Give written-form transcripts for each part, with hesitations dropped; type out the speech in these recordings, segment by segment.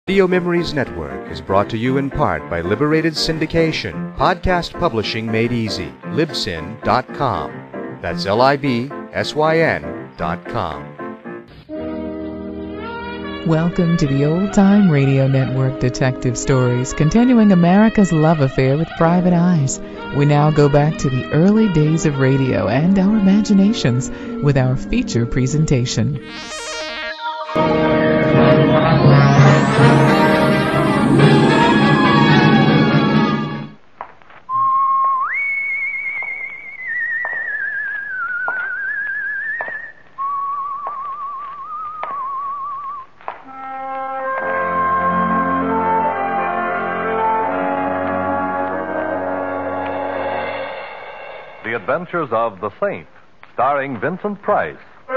Radio Memories Network is brought to you in part by Liberated Syndication, podcast publishing made easy, libsyn.com. That's libsyn.com. Welcome to the Old Time Radio Network Detective Stories, continuing America's love affair with private eyes. We now go back to the early days of radio and our imaginations with our feature presentation. The Adventures of the Saint, starring Vincent Price.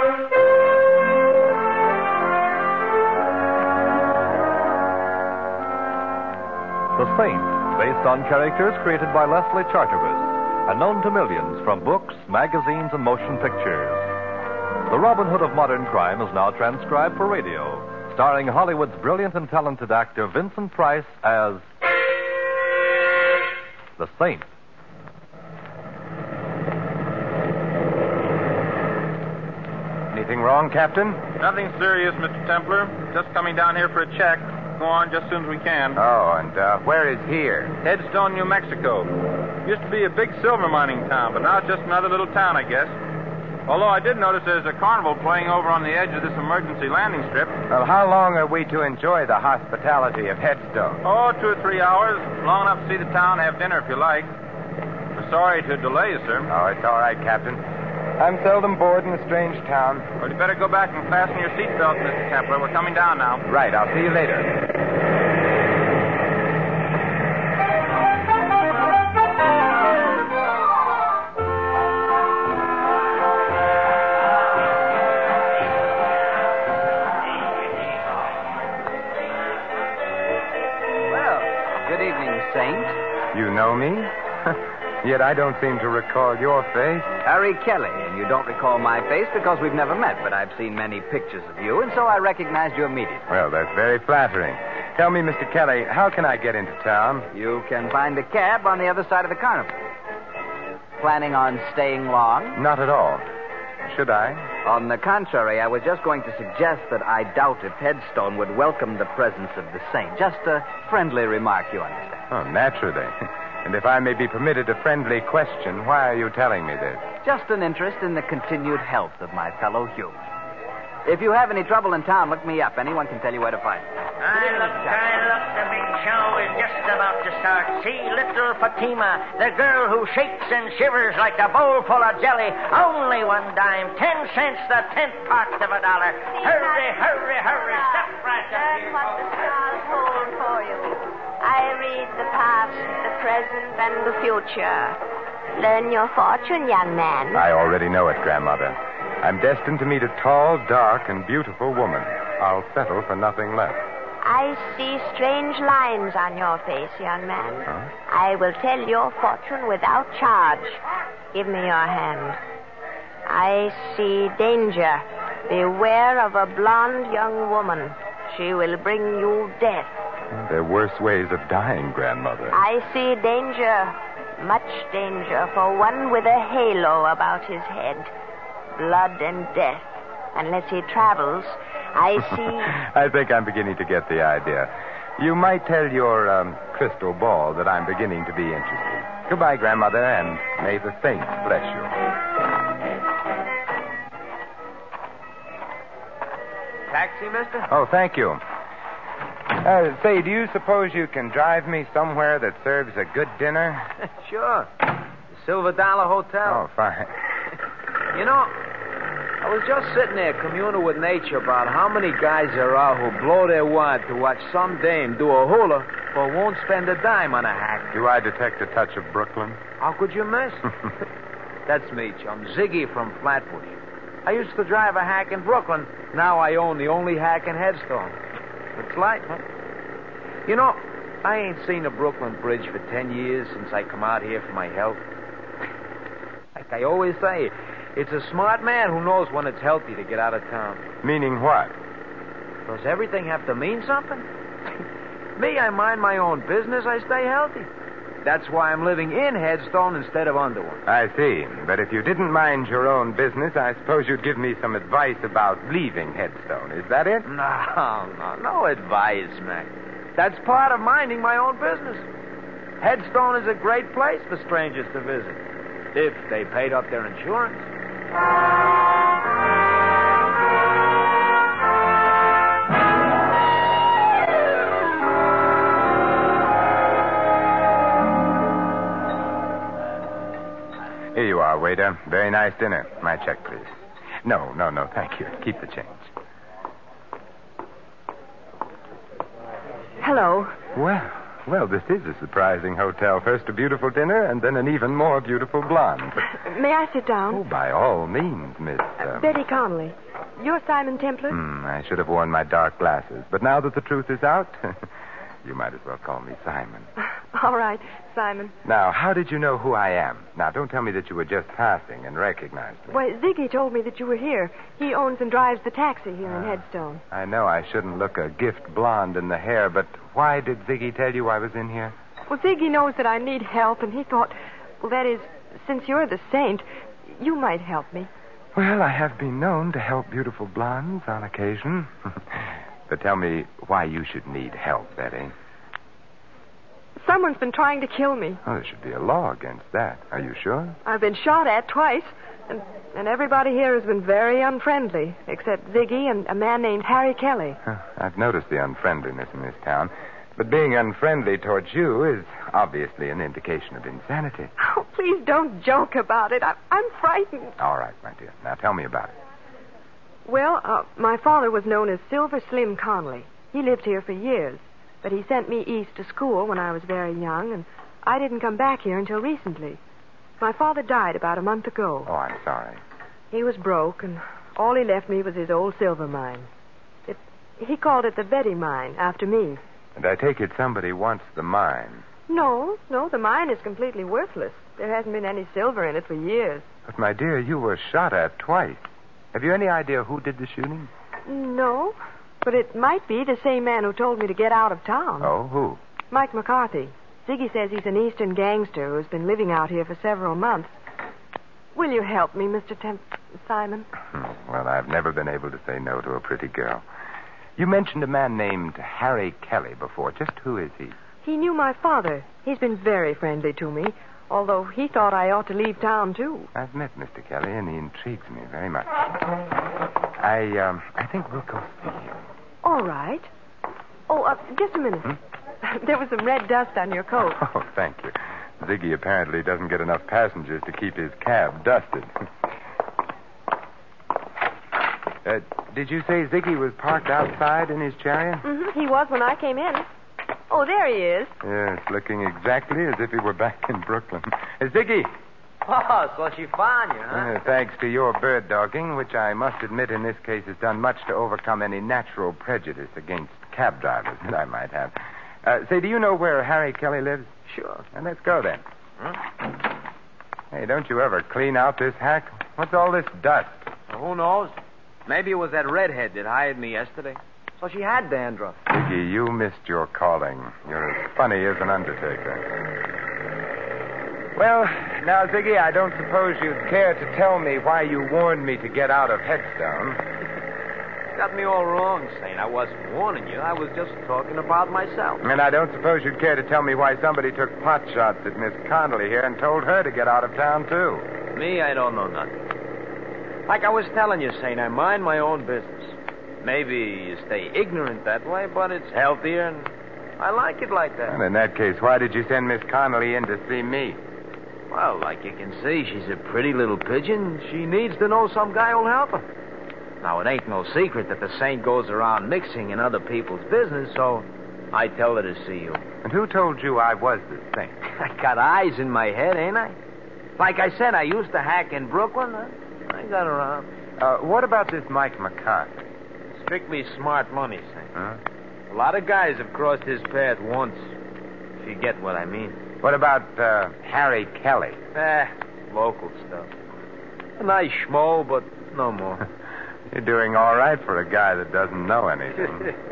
The Saint, based on characters created by Leslie Charteris and known to millions from books, magazines, and motion pictures. The Robin Hood of modern crime is now transcribed for radio, starring Hollywood's brilliant and talented actor Vincent Price as the Saint. Anything wrong, Captain? Nothing serious, Mr. Templar. Just coming down here for a check. Go on just as soon as we can. Oh, and where is here? Headstone, New Mexico. Used to be a big silver mining town, but now it's just another little town, I guess. Although I did notice there's a carnival playing over on the edge of this emergency landing strip. Well, how long are we to enjoy the hospitality of Headstone? Oh, 2 or 3 hours. Long enough to see the town, have dinner if you like. We're sorry to delay you, sir. Oh, it's all right, Captain. I'm seldom bored in a strange town. Well, you better go back and fasten your seatbelt, Mr. Templar. We're coming down now. Right, I'll see you later. Well, good evening, Saint. You know me? Yet I don't seem to recall your face. Harry Kelly, and you don't recall my face because we've never met, but I've seen many pictures of you, and so I recognized you immediately. Well, that's very flattering. Tell me, Mr. Kelly, how can I get into town? You can find a cab on the other side of the carnival. Planning on staying long? Not at all. Should I? On the contrary, I was just going to suggest that I doubt if Headstone would welcome the presence of the Saint. Just a friendly remark, you understand. Oh, naturally. And if I may be permitted a friendly question, why are you telling me this? Just an interest in the continued health of my fellow human. If you have any trouble in town, look me up. Anyone can tell you where to find me. Look, the big show is just about to start. See little Fatima, the girl who shakes and shivers like a bowl full of jelly. Only 1 dime, 10 cents, the 10th part of $1. Hurry, hurry, hurry. Step right up Learn here. what the stars hold for you. I read the past, the present, and the future. Learn your fortune, young man. I already know it, Grandmother. I'm destined to meet a tall, dark, and beautiful woman. I'll settle for nothing less. I see strange lines on your face, young man. Huh? I will tell your fortune without charge. Give me your hand. I see danger. Beware of a blonde young woman. She will bring you death. There are worse ways of dying, Grandmother. I see danger, much danger, for one with a halo about his head. Blood and death. Unless he travels, I see... I think I'm beginning to get the idea. You might tell your crystal ball that I'm beginning to be interested. Goodbye, Grandmother, and may the saints bless you. Taxi, mister? Oh, thank you. Say, do you suppose you can drive me somewhere that serves a good dinner? Sure. The Silver Dollar Hotel. Oh, fine. You know, I was just sitting there communing with nature about how many guys there are who blow their wad to watch some dame do a hula but won't spend a dime on a hack. Do I detect a touch of Brooklyn? How could you miss? That's me, chum. Ziggy from Flatbush. I used to drive a hack in Brooklyn. Now I own the only hack in Headstone. It's life, huh? You know, I ain't seen the Brooklyn Bridge for 10 years since I come out here for my health. Like I always say, it's a smart man who knows when it's healthy to get out of town. Meaning what? Does everything have to mean something? Me, I mind my own business. I stay healthy. That's why I'm living in Headstone instead of under one. I see. But if you didn't mind your own business, I suppose you'd give me some advice about leaving Headstone. Is that it? No advice, Mac. That's part of minding my own business. Headstone is a great place for strangers to visit, if they paid up their insurance. Here you are, waiter. Very nice dinner. My check, please. No, thank you. Keep the change. Hello. Well, this is a surprising hotel. First a beautiful dinner, and then an even more beautiful blonde. May I sit down? Oh, by all means, Miss... Betty Connolly. You're Simon Templar? I should have worn my dark glasses. But now that the truth is out, you might as well call me Simon. All right, Simon. Now, how did you know who I am? Now, don't tell me that you were just passing and recognized me. Why, Ziggy told me that you were here. He owns and drives the taxi here in Headstone. I know I shouldn't look a gift blonde in the hair, but why did Ziggy tell you I was in here? Well, Ziggy knows that I need help, and he thought, well, that is, since you're the saint, you might help me. Well, I have been known to help beautiful blondes on occasion. But tell me why you should need help, Betty. Someone's been trying to kill me. Oh, there should be a law against that. Are you sure? I've been shot at twice, and everybody here has been very unfriendly, except Ziggy and a man named Harry Kelly. I've noticed the unfriendliness in this town. But being unfriendly towards you is obviously an indication of insanity. Oh, please don't joke about it. I'm frightened. All right, my dear. Now tell me about it. Well, my father was known as Silver Slim Connolly. He lived here for years. But he sent me east to school when I was very young, and I didn't come back here until recently. My father died about a month ago. Oh, I'm sorry. He was broke, and all he left me was his old silver mine. He called it the Betty Mine, after me. And I take it somebody wants the mine. No, the mine is completely worthless. There hasn't been any silver in it for years. But, my dear, you were shot at twice. Have you any idea who did the shooting? No. But it might be the same man who told me to get out of town. Oh, who? Mike McCarthy. Ziggy says he's an eastern gangster who's been living out here for several months. Will you help me, Mr. Simon? Well, I've never been able to say no to a pretty girl. You mentioned a man named Harry Kelly before. Just who is he? He knew my father. He's been very friendly to me, although he thought I ought to leave town, too. I've met Mr. Kelly, and he intrigues me very much. I think we'll go see him. All right. Oh, just a minute. There was some red dust on your coat. Oh, thank you. Ziggy apparently doesn't get enough passengers to keep his cab dusted. Did you say Ziggy was parked outside in his chariot? Mm-hmm. He was when I came in. Oh, there he is. Yes, looking exactly as if he were back in Brooklyn. Ziggy! Oh, so she found you, huh? Thanks to your bird dogging, which I must admit in this case has done much to overcome any natural prejudice against cab drivers that I might have. Say, do you know where Harry Kelly lives? Sure. Well, let's go then. Hey, don't you ever clean out this hack? What's all this dust? Well, who knows? Maybe it was that redhead that hired me yesterday. So she had dandruff. Ziggy, you missed your calling. You're as funny as an undertaker. Well, now, Ziggy, I don't suppose you'd care to tell me why you warned me to get out of Headstone. Got me all wrong, Saint. I wasn't warning you. I was just talking about myself. And I don't suppose you'd care to tell me why somebody took pot shots at Miss Connolly here and told her to get out of town, too. Me, I don't know nothing. Like I was telling you, Saint, I mind my own business. Maybe you stay ignorant that way, but it's healthier, and I like it like that. Well, in that case, why did you send Miss Connolly in to see me? Well, like you can see, she's a pretty little pigeon. She needs to know some guy who'll help her. Now, it ain't no secret that the saint goes around mixing in other people's business, so I tell her to see you. And who told you I was the saint? I got eyes in my head, ain't I? Like I said, I used to hack in Brooklyn. I got around. What about this Mike McCarthy? Strictly smart money, Saint. Huh? A lot of guys have crossed his path once, if you get what I mean. What about Harry Kelly? Local stuff. A nice schmo, but no more. You're doing all right for a guy that doesn't know anything.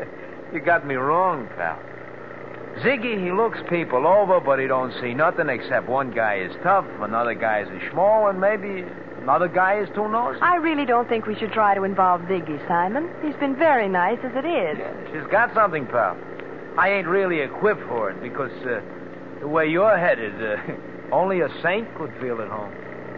You got me wrong, pal. Ziggy, he looks people over, but he don't see nothing except one guy is tough, another guy is small, and maybe another guy is too nosy. I really don't think we should try to involve Ziggy, Simon. He's been very nice as it is. Yeah, she's got something, pal. I ain't really equipped for it because the way you're headed, only a saint could feel at home.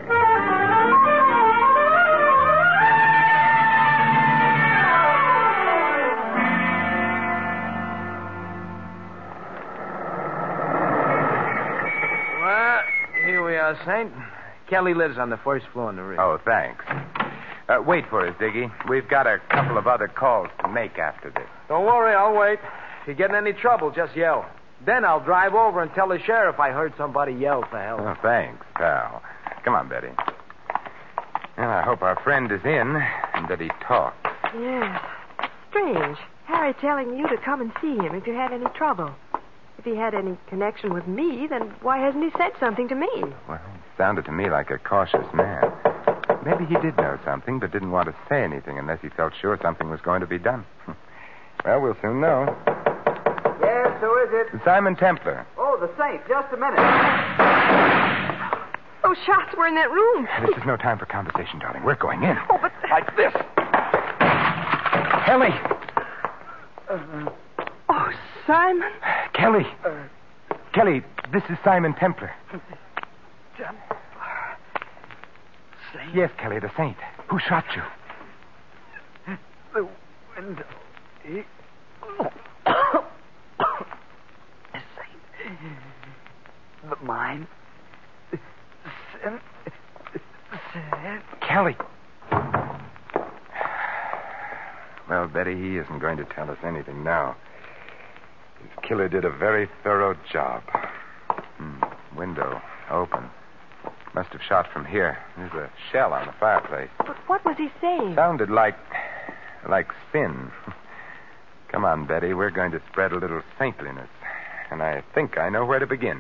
Here we are, Saint. Kelly lives on the first floor in the Ritz. Oh, thanks. Wait for us, Ziggy. We've got a couple of other calls to make after this. Don't worry, I'll wait. If you get in any trouble, just yell. Then I'll drive over and tell the sheriff I heard somebody yell for help. Oh, thanks, pal. Come on, Betty. Well, I hope our friend is in and that he talks. Yes. Strange. Harry telling you to come and see him if you had any trouble. If he had any connection with me, then why hasn't he said something to me? Well, he sounded to me like a cautious man. Maybe he did know something, but didn't want to say anything unless he felt sure something was going to be done. Well, we'll soon know. Yes, who is it? Simon Templar. Oh, the Saint. Just a minute. Those shots were in that room. This is no time for conversation, darling. We're going in. Oh, but... Like this. Kelly. Oh, Simon. Kelly. Kelly, this is Simon Templar. Saint? Yes, Kelly, the Saint. Who shot you? The window. Saint. But mine. Kelly. Well, Betty, he isn't going to tell us anything now. His killer did a very thorough job. Window open. Must have shot from here. There's a shell on the fireplace. But what was he saying? Sounded like spin. Come on, Betty. We're going to spread a little saintliness. And I think I know where to begin.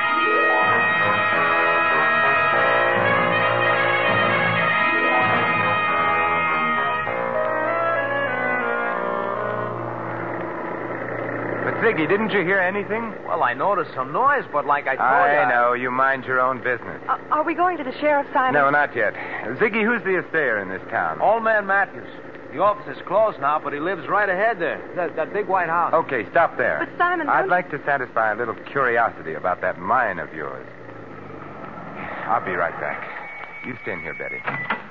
Ziggy, didn't you hear anything? Well, I noticed some noise, but like I told you... I know. You mind your own business. Are we going to the sheriff, Simon? No, not yet. Ziggy, who's the assayer in this town? Old man Matthews. The office is closed now, but he lives right ahead there. That big white house. Okay, stop there. But, Simon... I'd like to satisfy a little curiosity about that mine of yours. I'll be right back. You stay in here, Betty.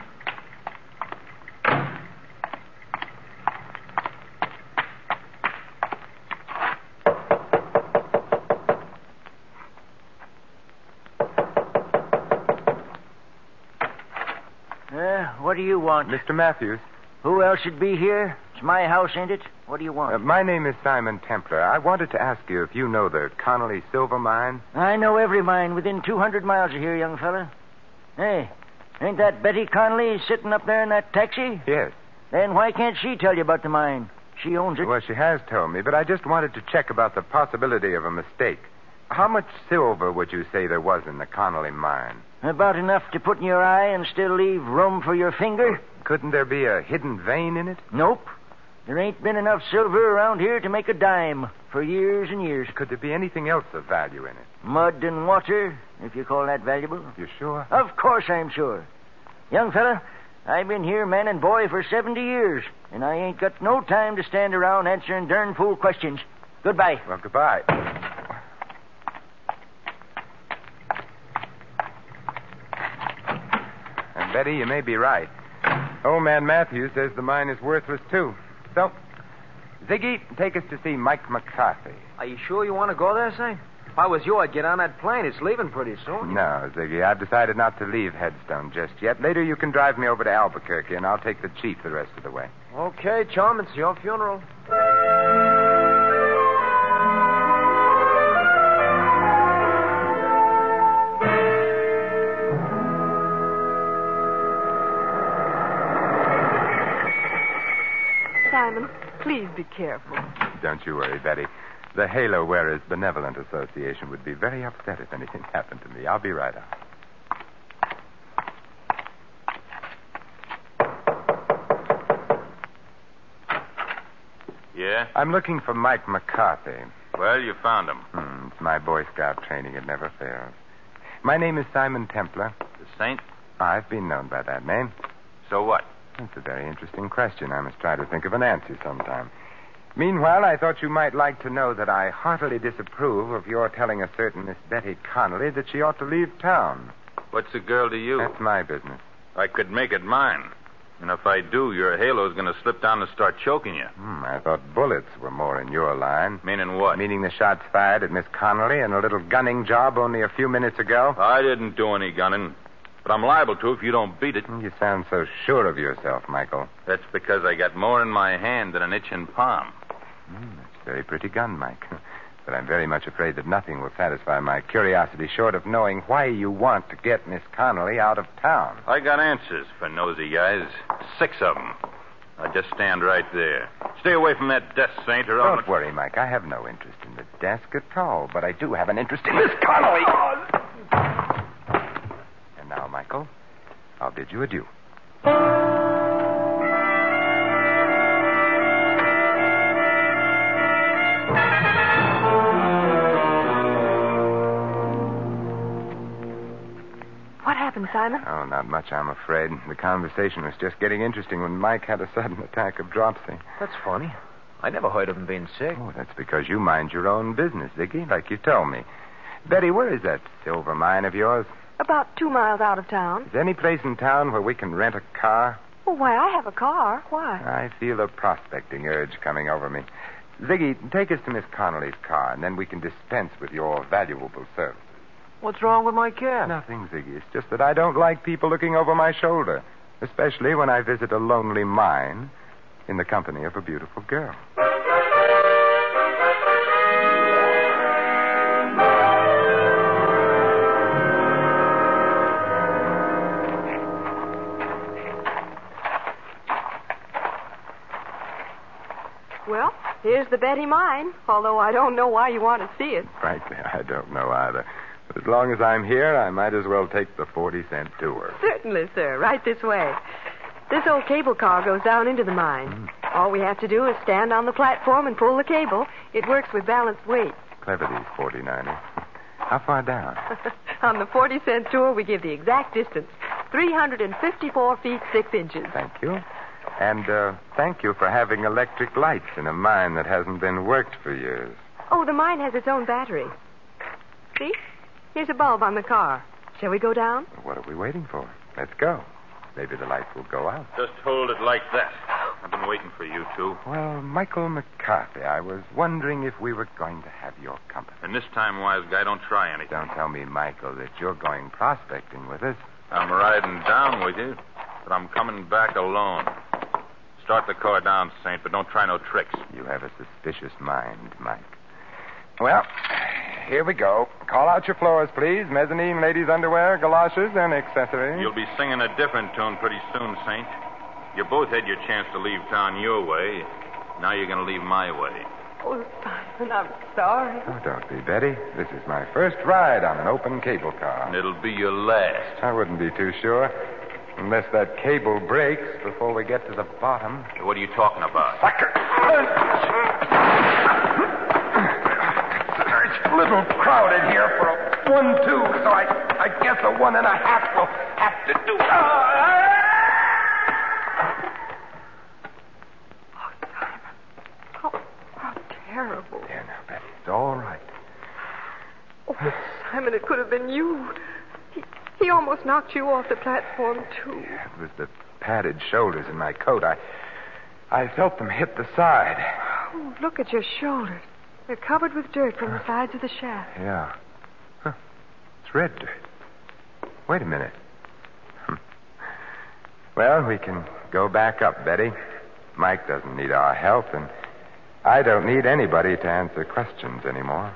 What do you want? Mr. Matthews. Who else should be here? It's my house, ain't it? What do you want? My name is Simon Templar. I wanted to ask you if you know the Connolly Silver Mine. I know every mine within 200 miles of here, young fella. Hey, ain't that Betty Connolly sitting up there in that taxi? Yes. Then why can't she tell you about the mine? She owns it. Well, she has told me, but I just wanted to check about the possibility of a mistake. How much silver would you say there was in the Connolly mine? About enough to put in your eye and still leave room for your finger? Couldn't there be a hidden vein in it? Nope. There ain't been enough silver around here to make a dime for years and years. Could there be anything else of value in it? Mud and water, if you call that valuable. You sure? Of course I'm sure. Young fella, I've been here man and boy for 70 years, and I ain't got no time to stand around answering darn fool questions. Goodbye. Well, goodbye. And Betty, you may be right. Old man Matthews says the mine is worthless, too. So, Ziggy, take us to see Mike McCarthy. Are you sure you want to go there, Saint? If I was you, I'd get on that plane. It's leaving pretty soon. No, Ziggy, I've decided not to leave Headstone just yet. Later you can drive me over to Albuquerque, and I'll take the chief the rest of the way. Okay, chum, it's your funeral. Simon, please be careful. Don't you worry, Betty. The Halo Wearers Benevolent Association would be very upset if anything happened to me. I'll be right out. Yeah? I'm looking for Mike McCarthy. Well, you found him. It's my Boy Scout training. It never fails. My name is Simon Templar. The Saint? I've been known by that name. So what? That's a very interesting question. I must try to think of an answer sometime. Meanwhile, I thought you might like to know that I heartily disapprove of your telling a certain Miss Betty Connolly that she ought to leave town. What's a girl to you? That's my business. I could make it mine. And if I do, your halo's going to slip down and start choking you. I thought bullets were more in your line. Meaning what? Meaning the shots fired at Miss Connolly and a little gunning job only a few minutes ago. I didn't do any gunning. But I'm liable to if you don't beat it. You sound so sure of yourself, Michael. That's because I got more in my hand than an itching palm. That's a very pretty gun, Mike. But I'm very much afraid that nothing will satisfy my curiosity short of knowing why you want to get Miss Connolly out of town. I got answers for nosy guys. 6 of them. Now just stand right there. Stay away from that desk, Saint, or Don't worry, Mike. I have no interest in the desk at all, but I do have an interest in Miss Connolly. And now, Michael, I'll bid you adieu. Simon? Oh, not much, I'm afraid. The conversation was just getting interesting when Mike had a sudden attack of dropsy. That's funny. I never heard of him being sick. Oh, that's because you mind your own business, Ziggy, like you told me. Betty, where is that silver mine of yours? About 2 miles out of town. Is there any place in town where we can rent a car? Well, why, I have a car. Why? I feel a prospecting urge coming over me. Ziggy, take us to Miss Connolly's car, and then we can dispense with your valuable service. What's wrong with my cab? Nothing, Ziggy. It's just that I don't like people looking over my shoulder, especially when I visit a lonely mine in the company of a beautiful girl. Well, here's the Betty mine, although I don't know why you want to see it. Frankly, I don't know either. But as long as I'm here, I might as well take the 40-cent tour. Certainly, sir. Right this way. This old cable car goes down into the mine. All we have to do is stand on the platform and pull the cable. It works with balanced weight. Clever, these 49ers. How far down? On the 40-cent tour, we give the exact distance. 354 feet, 6 inches. Thank you. And thank you for having electric lights in a mine that hasn't been worked for years. Oh, the mine has its own battery. See? Here's a bulb on the car. Shall we go down? What are we waiting for? Let's go. Maybe the lights will go out. Just hold it like that. I've been waiting for you two. Well, Michael McCarthy, I was wondering if we were going to have your company. And this time, wise guy, don't try anything. Don't tell me, Michael, that you're going prospecting with us. I'm riding down with you, but I'm coming back alone. Start the car down, Saint, but don't try no tricks. You have a suspicious mind, Mike. Well, here we go. Call out your floors, please. Mezzanine, ladies' underwear, galoshes, and accessories. You'll be singing a different tune pretty soon, Saint. You both had your chance to leave town your way. Now you're going to leave my way. Oh, Simon, I'm sorry. Oh, don't be, Betty. This is my first ride on an open cable car. And it'll be your last. I wouldn't be too sure. Unless that cable breaks before we get to the bottom. What are you talking about? Sucker! It's a little crowded here for a 1-2, so I guess a 1.5 will have to do. Oh, Simon. How terrible. There now, Betty. It's all right. Oh, Simon, it could have been you. He almost knocked you off the platform, too. Yeah, it was the padded shoulders in my coat. I felt them hit the side. Oh, look at your shoulders. They're covered with dirt from the sides of the shaft. Yeah. Huh. It's red dirt. Wait a minute. Well, we can go back up, Betty. Mike doesn't need our help, and I don't need anybody to answer questions anymore.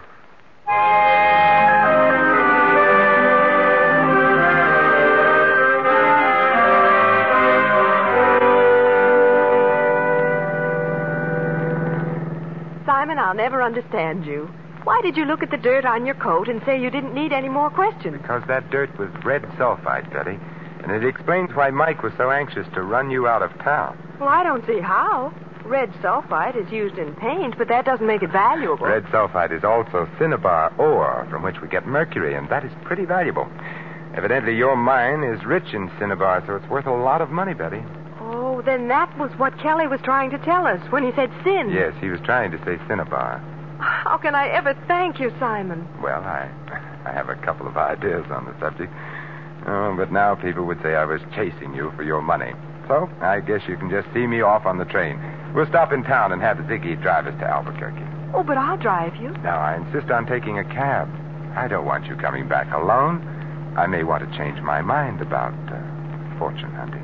Simon, I'll never understand you. Why did you look at the dirt on your coat and say you didn't need any more questions? Because that dirt was red sulfide, Betty. And it explains why Mike was so anxious to run you out of town. Well, I don't see how. Red sulfite is used in paint, but that doesn't make it valuable. Red sulfite is also cinnabar ore, from which we get mercury, and that is pretty valuable. Evidently, your mine is rich in cinnabar, so it's worth a lot of money, Betty. Oh, then that was what Kelly was trying to tell us when he said sin. Yes, he was trying to say cinnabar. How can I ever thank you, Simon? Well, I have a couple of ideas on the subject. Oh, but now people would say I was chasing you for your money. So I guess you can just see me off on the train. We'll stop in town and have Ziggy drive us to Albuquerque. Oh, but I'll drive you. No, I insist on taking a cab. I don't want you coming back alone. I may want to change my mind about fortune hunting.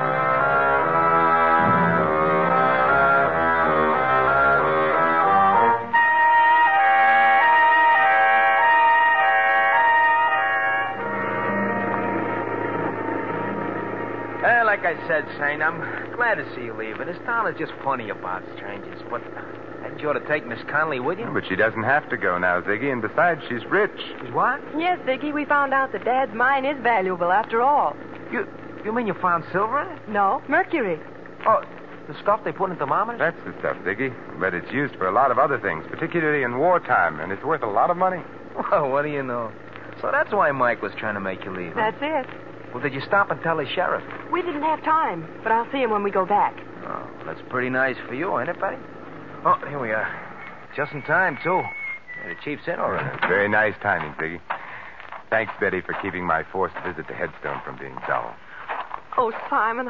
Like I said, Saint, I'm glad to see you leaving. This town is just funny about strangers. But you ought to take Miss Conley with you. But she doesn't have to go now, Ziggy. And besides, she's rich. She's what? Yes, Vicky, we found out that Dad's mine is valuable after all. You mean you found silver in it? No, mercury. Oh, the stuff they put in thermometers? That's the stuff, Ziggy. But it's used for a lot of other things, particularly in wartime, and it's worth a lot of money. Well, what do you know? So that's why Mike was trying to make you leave. That's it. Well, did you stop and tell the sheriff? We didn't have time, but I'll see him when we go back. Oh, that's pretty nice for you, ain't it, Betty? Oh, here we are. Just in time, too. Yeah, the chief's in already. Very nice timing, Ziggy. Thanks, Betty, for keeping my forced visit to Headstone from being dull. Oh, Simon,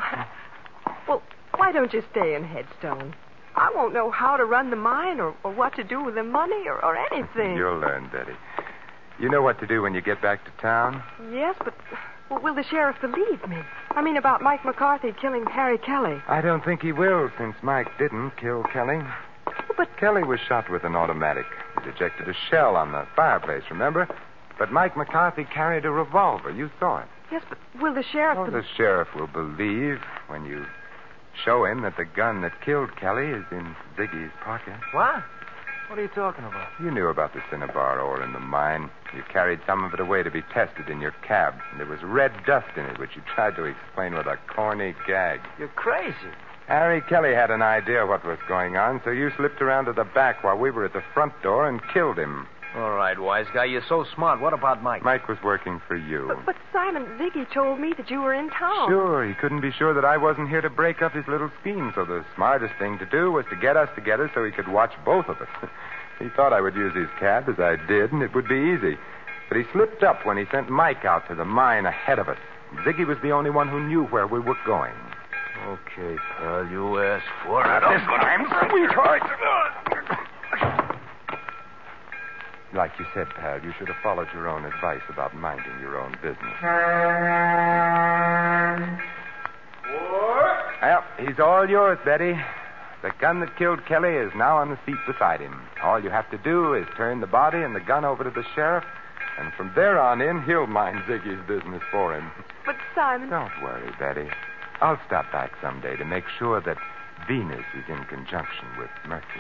well, why don't you stay in Headstone? I won't know how to run the mine or what to do with the money or anything. You'll learn, Betty. You know what to do when you get back to town? Yes, but will the sheriff believe me? I mean, about Mike McCarthy killing Harry Kelly. I don't think he will, since Mike didn't kill Kelly. But Kelly was shot with an automatic. It ejected a shell on the fireplace, remember? But Mike McCarthy carried a revolver. You saw it. Yes, but will the sheriff... Oh, the sheriff will believe when you show him that the gun that killed Kelly is in Ziggy's pocket. What? What are you talking about? You knew about the cinnabar ore in the mine. You carried some of it away to be tested in your cab. And there was red dust in it, which you tried to explain with a corny gag. You're crazy. Harry Kelly had an idea what was going on, so you slipped around to the back while we were at the front door and killed him. All right, wise guy, you're so smart. What about Mike? Mike was working for you. But Simon, Ziggy told me that you were in town. Sure, he couldn't be sure that I wasn't here to break up his little scheme, so the smartest thing to do was to get us together so he could watch both of us. He thought I would use his cab, as I did, and it would be easy. But he slipped up when he sent Mike out to the mine ahead of us. Ziggy was the only one who knew where we were going. Okay, pal, you asked for it. This time, sweetheart. Like you said, pal, you should have followed your own advice about minding your own business. Well, he's all yours, Betty. The gun that killed Kelly is now on the seat beside him. All you have to do is turn the body and the gun over to the sheriff, and from there on in, he'll mind Ziggy's business for him. But, Simon... Don't worry, Betty. I'll stop back someday to make sure that Venus is in conjunction with Mercury.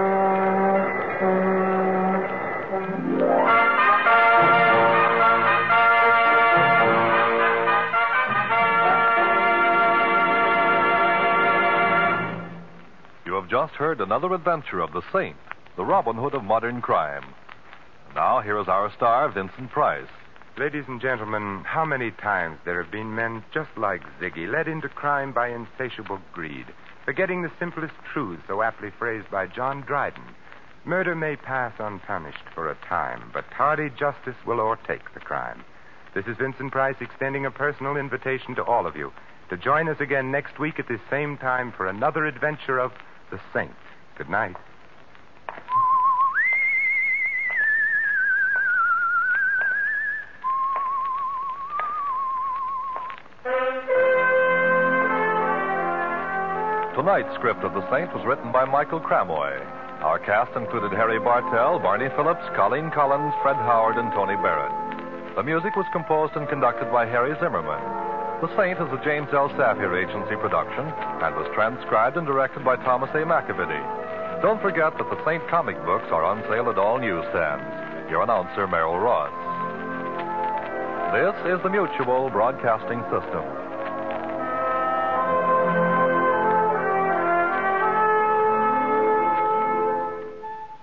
You have just heard another adventure of the Saint, the Robin Hood of modern crime. Now, here is our star, Vincent Price. Ladies and gentlemen, how many times there have been men just like Ziggy, led into crime by insatiable greed, forgetting the simplest truths so aptly phrased by John Dryden. Murder may pass unpunished for a time, but tardy justice will o'ertake the crime. This is Vincent Price extending a personal invitation to all of you to join us again next week at this same time for another adventure of the Saint. Good night. Tonight's script of The Saint was written by Michael Cramoy. Our cast included Harry Bartell, Barney Phillips, Colleen Collins, Fred Howard, and Tony Barrett. The music was composed and conducted by Harry Zimmerman. The Saint is a James L. Saphir Agency production and was transcribed and directed by Thomas A. McAvity. Don't forget that the Saint comic books are on sale at all newsstands. Your announcer, Merrill Ross. This is the Mutual Broadcasting System.